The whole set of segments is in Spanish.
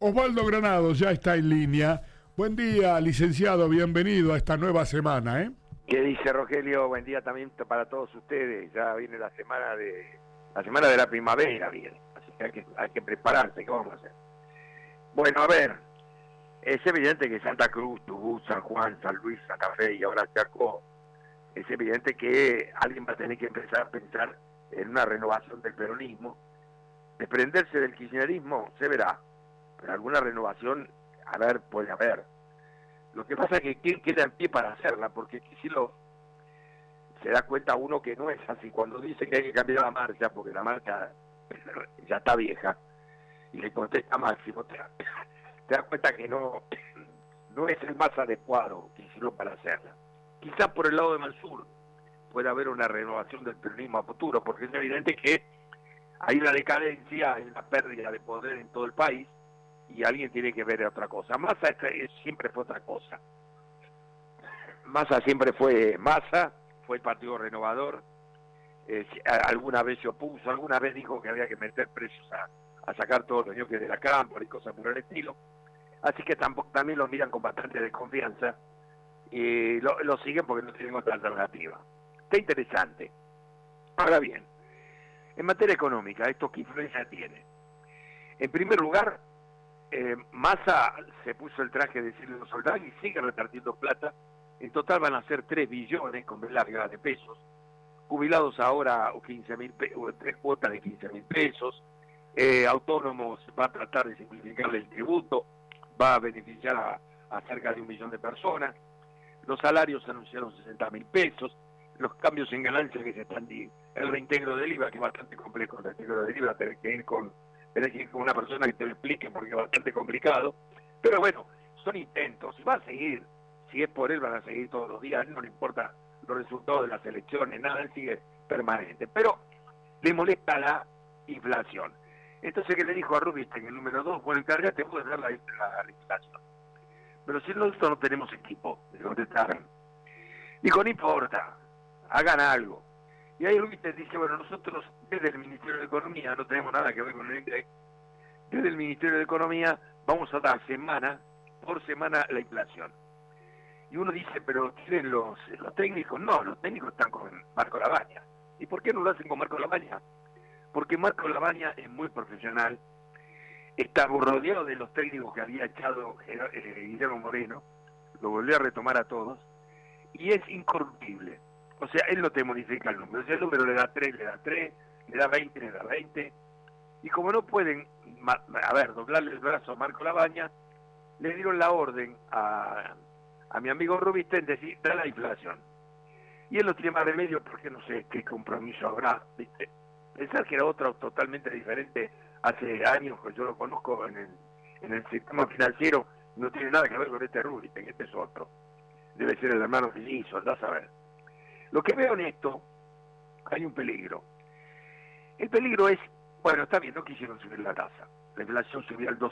Osvaldo Granado ya está en línea. Buen día, licenciado, bienvenido a esta nueva semana, ¿eh? ¿Qué dice Rogelio? Buen día también para todos ustedes. Ya viene la semana de la primavera, viene. Así que hay que prepararse. ¿Qué vamos a hacer? Bueno, a ver, es evidente que Santa Cruz, Tubú, San Juan, San Luis, Santa Fe y ahora Chaco, es evidente que alguien va a tener que empezar a pensar en una renovación del peronismo. Desprenderse del kirchnerismo se verá, pero alguna renovación, a ver, puede haber. Lo que pasa es que quién queda en pie para hacerla, porque Kicillof se da cuenta uno que no es así. Cuando dice que hay que cambiar la marcha, porque la marcha ya está vieja, y le contesta Máximo, te das cuenta que no es el más adecuado Kicillof para hacerla. Quizás por el lado de Mansur puede haber una renovación del peronismo a futuro, porque es evidente que hay una decadencia, hay una pérdida de poder en todo el país, y alguien tiene que ver otra cosa. Massa siempre fue otra cosa. Massa fue el Partido Renovador, alguna vez se opuso, alguna vez dijo que había que meter presos a sacar todos los ñoques de la cámpora y cosas por el estilo. Así que también los miran con bastante desconfianza y lo siguen porque no tienen otra alternativa. Está interesante. Ahora bien, en materia económica, ¿esto qué influencia tiene? En primer lugar, Massa se puso el traje de Silvio Soldán y sigue repartiendo plata. En total van a ser 3 billones con B larga de pesos. Jubilados ahora 3 cuotas de 15.000 pesos. Autónomos va a tratar de simplificarle el tributo. Va a beneficiar a cerca de 1 millón de personas. Los salarios se anunciaron 60.000 pesos. Los cambios en ganancias que se están... El reintegro del IVA, que es bastante complejo. El reintegro del IVA tenés que ir con una persona que te lo explique porque es bastante complicado, pero bueno, son intentos, va a seguir, si es por él van a seguir todos los días, no le importa los resultados de las elecciones, nada, él sigue permanente, pero le molesta la inflación. Entonces, ¿qué le dijo a Rubinstein, el número 2? Bueno, encárgate vos de ver la inflación. Pero si nosotros no tenemos equipo, le contestaron. Dijo, no importa, hagan algo. Y ahí Rubinstein dice, bueno, nosotros desde el Ministerio de Economía, no tenemos nada que ver con el INDEC, desde el Ministerio de Economía vamos a dar semana por semana la inflación. Y uno dice, pero ¿tienen los técnicos? No, los técnicos están con Marco Labaña. ¿Y por qué no lo hacen con Marco Labaña? Porque Marco Labaña es muy profesional, está rodeado de los técnicos que había echado Guillermo Moreno, lo volvió a retomar a todos, y es incorruptible. O sea, él no te modifica el número. O sea, el número le da 3, le da 20, le da 20. Y como no pueden, doblarle el brazo a Marco Labaña, le dieron la orden a mi amigo Rubinstein de decir, da la inflación. Y él no tiene más remedio porque no sé qué compromiso habrá, ¿viste? Pensar que era otro totalmente diferente hace años, que yo lo conozco en el sistema financiero, no tiene nada que ver con este Rubinstein, este es otro. Debe ser el hermano mellizo, andás a ver. Lo que veo en esto, hay un peligro. El peligro es, bueno, está bien, no quisieron subir la tasa. La inflación subió al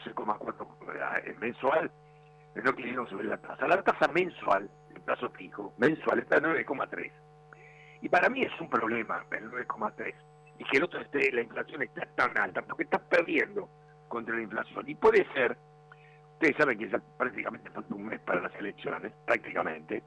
12,4 mensual, pero no quisieron subir la tasa. La tasa mensual, el plazo fijo, mensual, está en 9,3. Y para mí es un problema el 9,3. Y que el otro la inflación está tan alta, porque estás perdiendo contra la inflación. Y puede ser, ustedes saben que ya prácticamente falta un mes para las elecciones, prácticamente.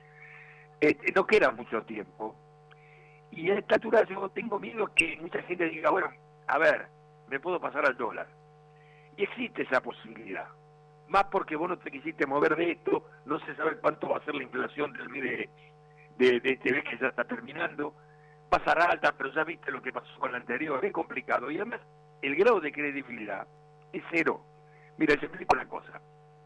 No queda mucho tiempo y a esta altura yo tengo miedo que mucha gente diga, bueno, a ver, me puedo pasar al dólar, y existe esa posibilidad, más porque vos no te quisiste mover de esto, no se sabe cuánto va a ser la inflación del mes de este mes que ya está terminando, pasará alta, pero ya viste lo que pasó con la anterior, es complicado, y además el grado de credibilidad es cero. Mira, te explico una cosa.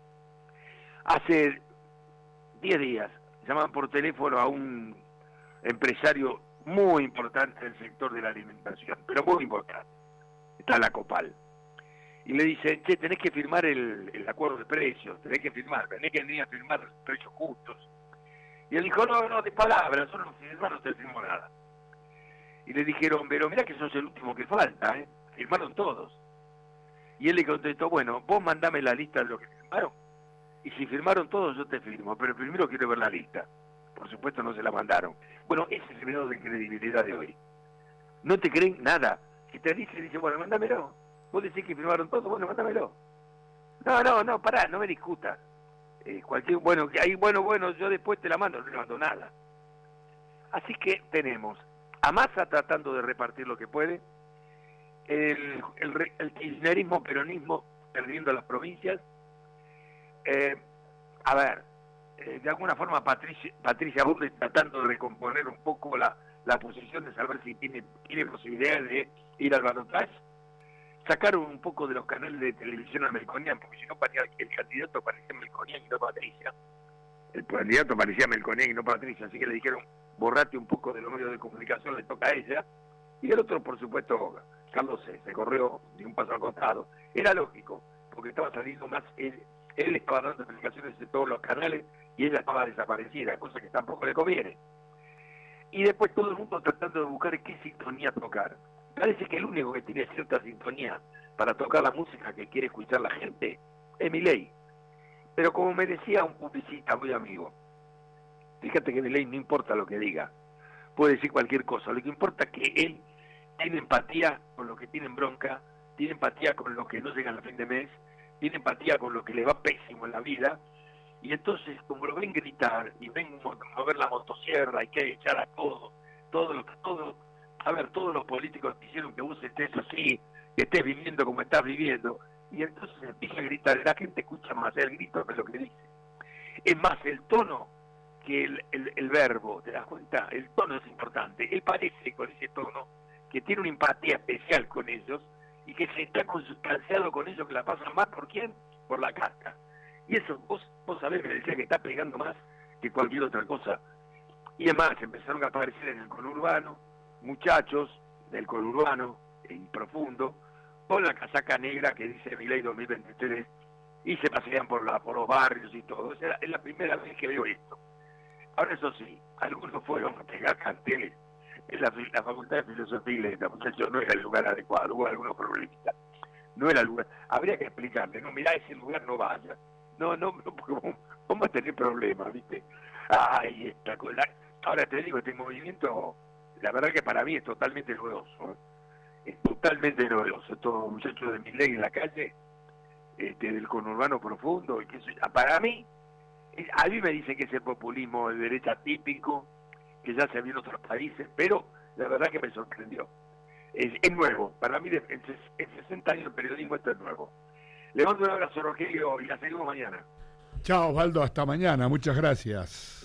Hace 10 días llaman por teléfono a un empresario muy importante del sector de la alimentación, pero muy importante, está la Copal, y le dicen, che, tenés que firmar el acuerdo de precios, tenés que venir a firmar precios justos. Y él dijo, no, de palabras, solo no te firmo nada. Y le dijeron, pero mirá que sos el último que falta, firmaron todos. Y él le contestó, bueno, vos mandame la lista de lo que firmaron, y si firmaron todos yo te firmo, pero primero quiero ver la lista. Por supuesto no se la mandaron. Bueno, ese es el grado de credibilidad de hoy. No te creen nada. Si te dice, bueno, mándamelo. Vos decís que firmaron todo, bueno, mándamelo. No, pará, no me discutas. Bueno, que hay, bueno, yo después te la mando, no le mando nada. Así que tenemos a Massa tratando de repartir lo que puede, el kirchnerismo, peronismo perdiendo las provincias. A ver, de alguna forma Patricia Bullrich tratando de recomponer un poco la posición de saber si tiene posibilidades de ir al balotaje. Sacaron un poco de los canales de televisión a Melconian, porque si no el candidato parecía Melconian y no Patricia. El candidato parecía Melconian y no Patricia, así que le dijeron, borrate un poco de los medios de comunicación, le toca a ella. Y el otro, por supuesto, Carlos se corrió de un paso al costado. Era lógico, porque estaba saliendo más, él estaba dando explicaciones de todos los canales y ella estaba desaparecida, cosa que tampoco le conviene. Y después todo el mundo tratando de buscar qué sintonía tocar. Parece que el único que tiene cierta sintonía para tocar la música que quiere escuchar la gente es Milei. Pero como me decía un publicista muy amigo, fíjate que Milei no importa lo que diga, puede decir cualquier cosa, lo que importa es que él tiene empatía con los que tienen bronca, tiene empatía con los que no llegan a fin de mes, tiene empatía con los que les va pésimo en la vida, y entonces como lo ven gritar y ven mover la motosierra, hay que echar a todos los políticos que hicieron que vos estés así, que estés viviendo como estás viviendo, y entonces empieza a gritar, la gente escucha más el grito que lo que dice. Es más el tono que el verbo, ¿te das cuenta? El tono es importante. Él parece con ese tono que tiene una empatía especial con ellos y que se está consustanciado con ellos, que la pasan más. ¿Por quién? Por la casta. Y eso, vos sabés, me decía que está pegando más que cualquier otra cosa. Y además empezaron a aparecer en el conurbano muchachos del conurbano en profundo con la casaca negra que dice Milei 2023 y se pasean por los barrios y todo. Es la primera vez que veo esto. Ahora, eso sí, algunos fueron a pegar carteles en la Facultad de Filosofía y Letras. Muchachos, no era el lugar adecuado, hubo algunos problemitas. No era el lugar. Habría que explicarle, no, mirá, ese lugar no vaya. No, porque vamos a tener problemas, ¿viste? Ay, esta cosa. Ahora te digo, este movimiento, la verdad que para mí es totalmente novedoso. Es totalmente novedoso. Estos muchachos de Milei en la calle, del conurbano profundo, y que eso, para mí, a mí me dicen que es el populismo de derecha típico, que ya se vio en otros países, pero la verdad que me sorprendió. Es nuevo. Para mí, en 60 años de periodismo, esto es nuevo. Le mando un abrazo, Rogelio, y la seguimos mañana. Chao, Osvaldo, hasta mañana. Muchas gracias.